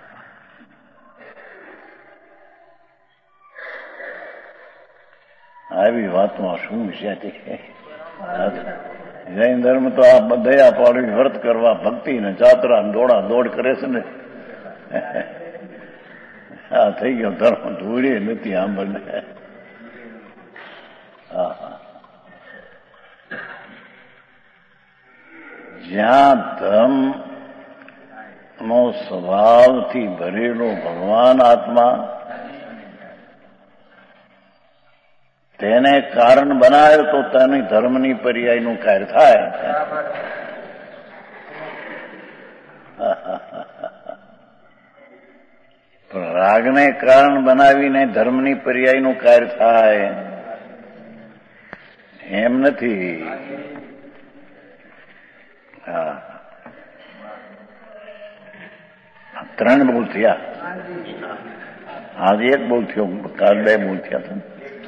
આવી વાતમાં શું છે? જૈન ધર્મ તો આ દયા પાડવી, વ્રત કરવા, ભક્તિ ને જાત્રા દોડા દોડ કરે છે ને. હા થઈ ગયો ધર્મ, ધૂળે નથી આંબને. હા જ્યાં ધર્મ નો સ્વભાવથી ભરેલો ભગવાન આત્મા, તેને કારણ બનાવે તો તેની ધર્મની પર્યાયનું કાર્ય થાય. પણ રાગને કારણ બનાવીને ધર્મની પર્યાયનું કાર્ય થાય એમ નથી. હા, ત્રણ બોલ થયા. આજે એક બોલ થયો, કાલ બે બોલ થયા હતા.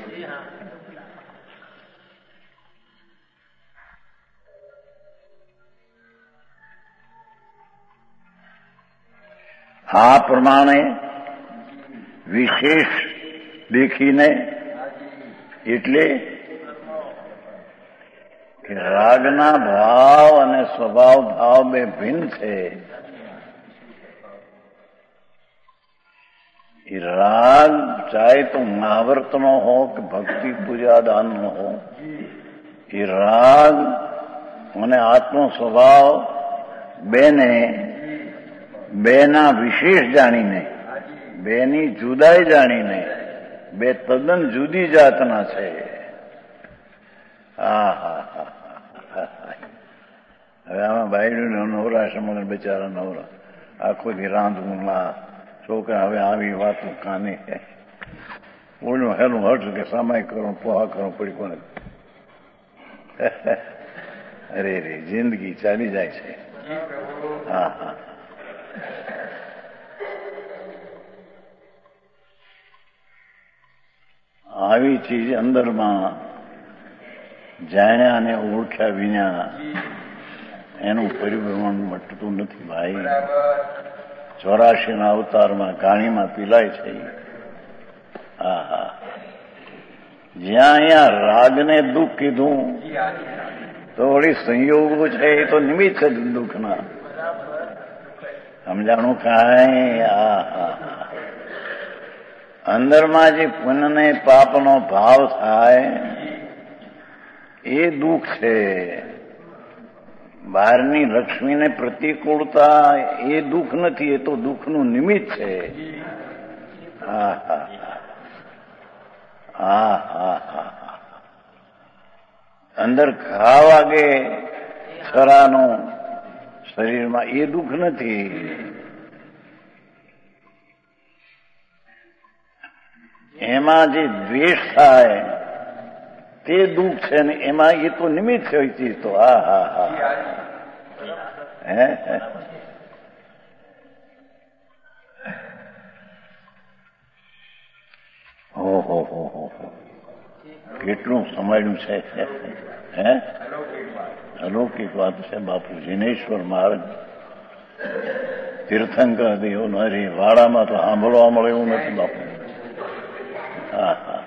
આ પ્રમાણે વિશેષ દેખીને એટલે કે રાગના ભાવ અને સ્વભાવ ભાવ બે ભિન્ન છે. એ રાગ ચાહે તો મહાવ્રતનો હો કે ભક્તિ પૂજા દાનનો હો, એ રાગ અને આત્મ સ્વભાવ બેને બેના વિશેષ જાણીને, બેની જુદાઈ જાણીને, બે તદ્દન જુદી જાતના છે. હા હા હા હવે આમાં બાયડીનો નવરાશ મને બિચારા નવરા આખો દી રાંધવું છોકરા. હવે આવી વાતો કાને ઓળનું હેલું હટ કે સામાય કરો પોહા કરો પડી કોને. અરે રે જિંદગી ચાલી જાય છે. હા હા આવી ચીજ અંદરમાં જાણ્યા અને ઓળખ્યા વિના એનું પરિભ્રમણ મટતું નથી ભાઈ. ચોરાશી ના અવતારમાં ગાણીમાં પીલાય છે. હા હા જ્યાં અહીંયા રાગને દુઃખ કીધું તો વળી સંયોગો છે એ તો નિમિત્ત છે દુઃખના. સમજાણું કાંઈ? હા હા અંદરમાં જે પુણ્ય ને પાપનો ભાવ થાય એ દુઃખ છે. બહારની લક્ષ્મીને પ્રતિકૂળતા એ દુઃખ નથી, એ તો દુઃખનું નિમિત્ત છે. હા હા હા હા હા અંદર ઘા વાગે છરાનો શરીરમાં એ દુઃખ નથી. એમાં જે દ્વેષ થાય તે દુઃખ છે ને એમાં એ તો નિમિત્ત છે. ચીજ તો હા હા હા હે ઓહો હો હો કેટલું સમાયું છે. હે અલૌકિક વાત છે. બાપુ જીનેશ્વર મહારાજ તીર્થંકર દેવો હરે વાડામાં તો સાંભળવા મળે એવું નથી બાપુ. હા હા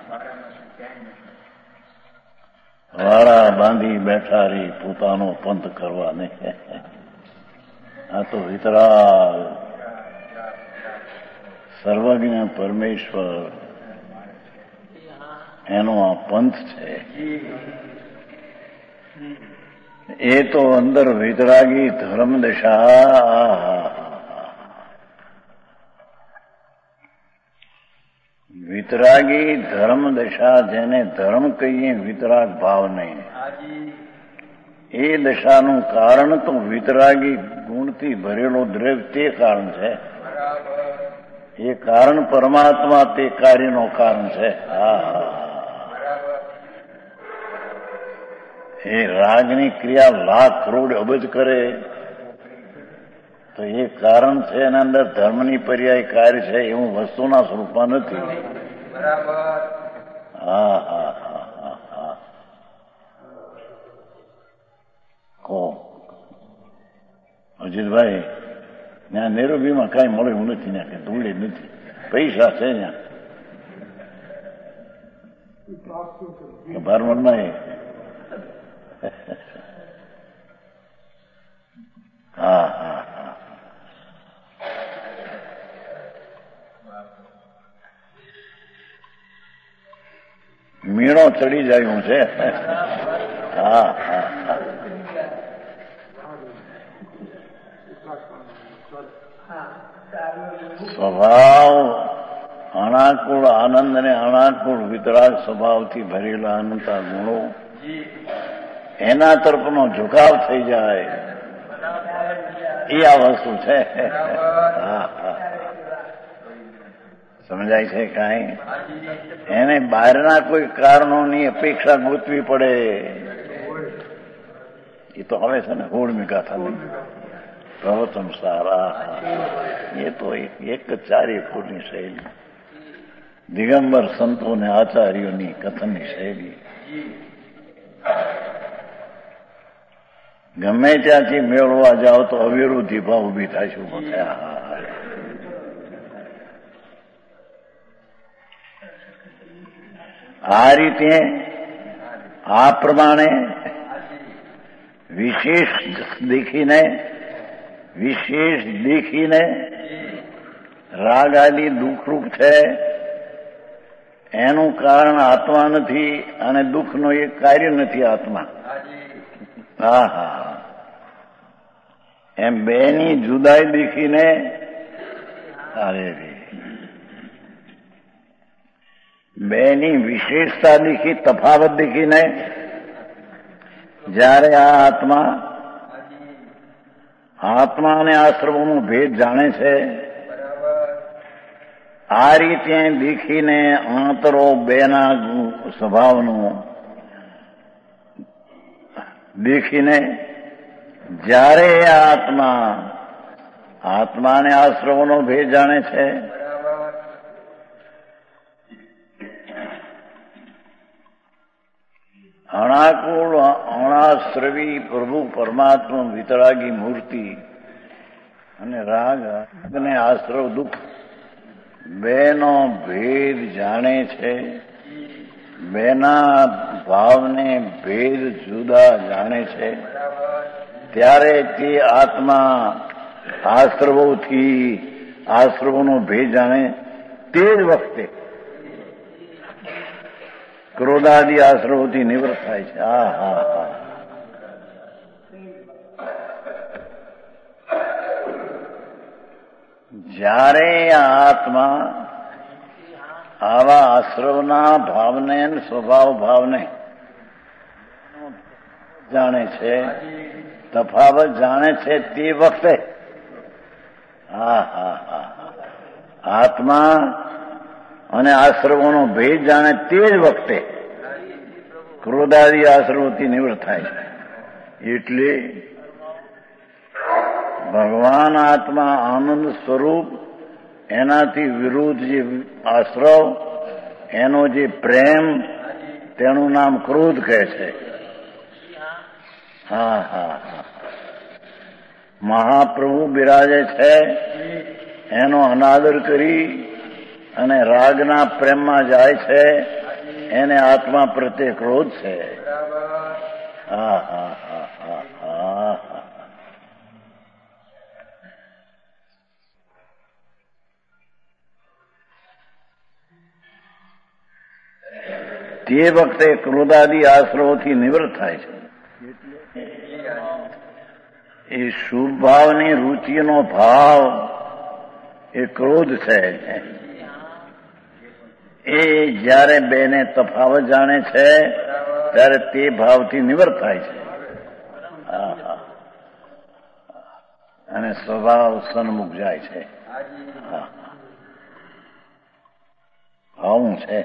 વાડા બાંધી બેઠા રહી પોતાનો પંથ કરવા નહીં. આ તો વિતરાગ સર્વજ્ઞ પરમેશ્વર એનો આ પંથ છે. એ તો અંદર વિતરાગી ધર્મ દશા. વિતરાગી ધર્મ દશા જેને ધર્મ કહીએ વિતરાગ ભાવ નહીં, એ દશાનું કારણ તો વિતરાગી ગુણથી ભરેલો દ્રવ્ય તે કારણ છે. એ કારણ પરમાત્મા તે કાર્યનો કારણ છે. હા એ રાગની ક્રિયા લાખ કરોડ અબજ કરે તો એ કારણ છે. એના અંદર ધર્મની પર્યાય કાર્ય છે એવું વસ્તુના સ્વરૂપમાં નથી. હા હા હા હા હા કહો અજીતભાઈ, ત્યાં નેરોબીમાં કાંઈ મળે એવું નથી. ત્યાં કઈ ધૂળે નથી, પૈસા છે ત્યાં બારમણમાં. એ હા હા હા મીણો ચડી જાય છે. હા હા સ્વભાવ અણાકુળ આનંદ અને અણાકુળ વિતરાગ સ્વભાવથી ભરેલા અનંતા ગુણો એના તરફનો ઝુકાવ થઈ જાય એ આ વસ્તુ છે. હા હા સમજાય છે કાંઈ? એને બહારના કોઈ કારણોની અપેક્ષા ગોતવી પડે. એ તો હવે છે ને હોળમી ગાથા નહીં, પ્રવચન સારા, એ તો એક જ ચારે ફૂટની શૈલી, દિગંબર સંતો ને આચાર્યોની કથનની શૈલી. ગમે ત્યાંથી મેળવા જાઓ તો અવિરોધી ભાવ ઉભી થાય છે. ઉભો થયા આ રીતે આ પ્રમાણે વિશેષ દેખીને વિશેષ દેખીને રાગ આદિ દુઃખરૂપ છે, એનું કારણ આત્મા નથી અને દુઃખનું એક કાર્ય નથી આત્મા. હા હા, એમ બેની જુદાઈ દેખીને અરે બેની વિશેષતા દેખી, તફાવત દેખીને જ્યારે આ આત્મા આત્મા અને આશ્રમોનો ભેદ જાણે છે, આ રીતે દેખીને અંતરો બેના સ્વભાવનું દેખીને જ્યારે આ આત્મા આત્મા અને આશ્રમોનો ભેદ જાણે છે, અણાકુળ અણાશ્રવી પ્રભુ પરમાત્મા વિતરાગી મૂર્તિ અને રાગ અને આશ્રવ દુઃખ બેનો ભેદ જાણે છે, બેના ભાવને ભેદ જુદા જાણે છે, ત્યારે તે આત્મા આશ્રવોથી આશ્રવોનો ભેદ જાણે તે જ વખતે ક્રોધાદિ આશ્રવોથી નિવૃત્ત થાય છે. હા હા હા, જ્યારે આ આત્મા આવા આશ્રવના ભાવને સ્વભાવ ભાવને જાણે છે, તફાવત જાણે છે, તે વખતે હા હા હા આત્મા અને આશ્રવોનો ભેદ જાણે તે જ વખતે ક્રોધાદી આશ્રવોથી નિવૃત્ત થાય છે. એટલે ભગવાન આત્મા આનંદ સ્વરૂપ, એનાથી વિરુદ્ધ જે આશ્રવ, એનો જે પ્રેમ, તેનું નામ ક્રોધ કહે છે. હા હા હા, મહાપ્રભુ બિરાજે છે, એનો અનાદર કરી અને રાગના પ્રેમમાં જાય છે, એને આત્મા પ્રત્યે ક્રોધ છે. હા હા હા હા હા, તે વખતે ક્રોધાદી આશ્રવોથી નિવૃત્ત થાય છે. એ શુભ ભાવની રુચિનો ભાવ એ ક્રોધ છે. એ જ્યારે બેને તફાવત જાણે છે, ત્યારે તે ભાવથી નિવૃત્ત થાય છે અને સ્વભાવ સન્મુખ જાય છે. આવું છે.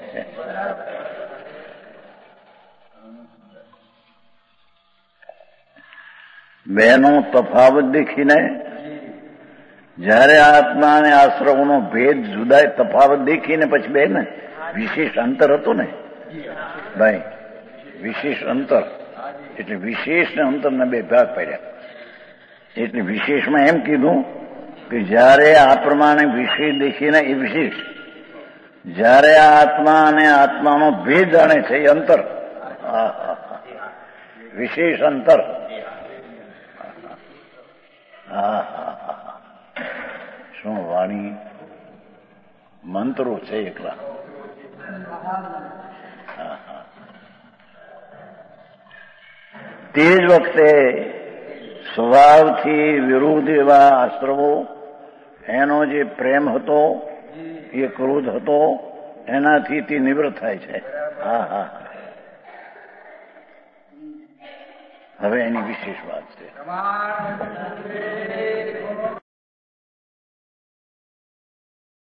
બેનો તફાવત દેખીને જ્યારે આત્મા અને આશ્રમોનો ભેદ જુદાય તફાવત દેખીને પછી બે ને વિશેષ અંતર હતું ને ભાઈ, વિશેષ અંતર એટલે વિશેષ ને અંતરના બે ભાગ પડ્યા. એટલે વિશેષમાં એમ કીધું કે જ્યારે આ પ્રમાણે વિશેષ દેખીને એ વિશેષ, જ્યારે આ આત્મા અને આત્માનો ભેદ જાણે છે એ અંતર, વિશેષ અંતર. હા હા હા, શું વાણી મંત્રો છે એકલા. તે જ વખતે સ્વભાવથી વિરુદ્ધ એવા આશ્રવો, એનો જે પ્રેમ હતો એ ક્રોધ હતો, એનાથી તે નિવૃત્ત થાય છે. હા હા, હવે એની વિશેષ વાત છે.